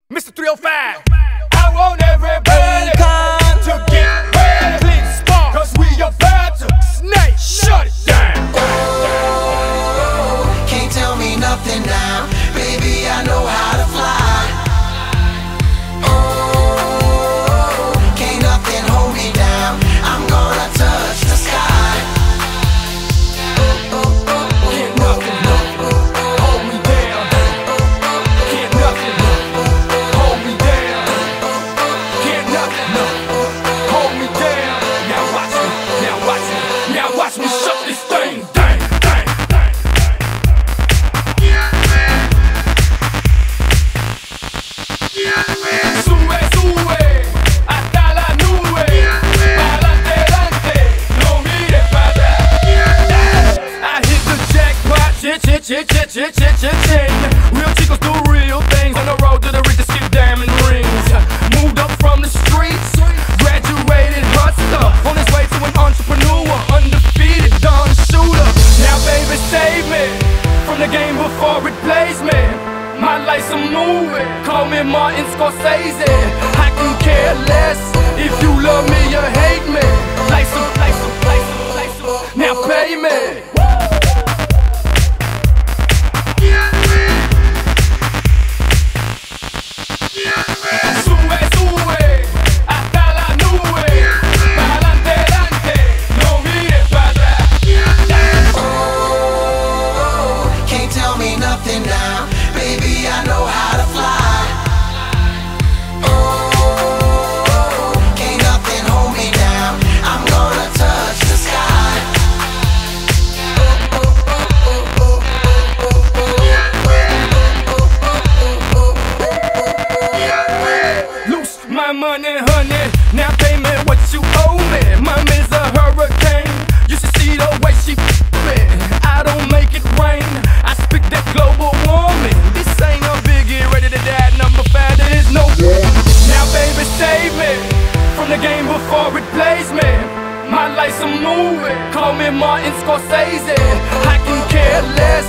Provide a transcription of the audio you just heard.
Mr. 305. I want everybody to get ready. Clean spark, cause we about to snake shut it down. Oh, can't tell me nothing now. Baby, I know how to fly. Oh, can't nothing hold me down. I'm gonna touch the sky. Can't nothing hold me down. Can't nothing hold me down. Can't nothing hold me down. Now watch me, now watch me, now watch me shut this thing down. Sube, sube, hasta la nube. Para adelante, no mires para atrás. I hit the jackpot, ching. Real chicos do real things. On the road to the richest, shit diamond rings. Moved up from the streets, graduated hustler. On his way to an entrepreneur, undefeated Don Shooter. Now baby save me from the game before it plays me. My life's a movie, call me Martin Scorsese. I can care less if you love me or hate me. Life's a, now pay me. Sube, sube, hasta la nube. Para adelante, no mires para atrás. Oh, can't tell me nothing now. Baby, I know how to fly. Oh, can't nothing hold me down. I'm gonna touch the sky. Loose my money, honey. Now pay me what you owe me. Mommy's a hurricane. You should see the way she me. I don't make it rain. I speak that global warming. This ain't a biggie, ready to die. Number 5, there is no. Now baby save me from the game before it plays me. My life's a movie, call me Martin Scorsese. I can care less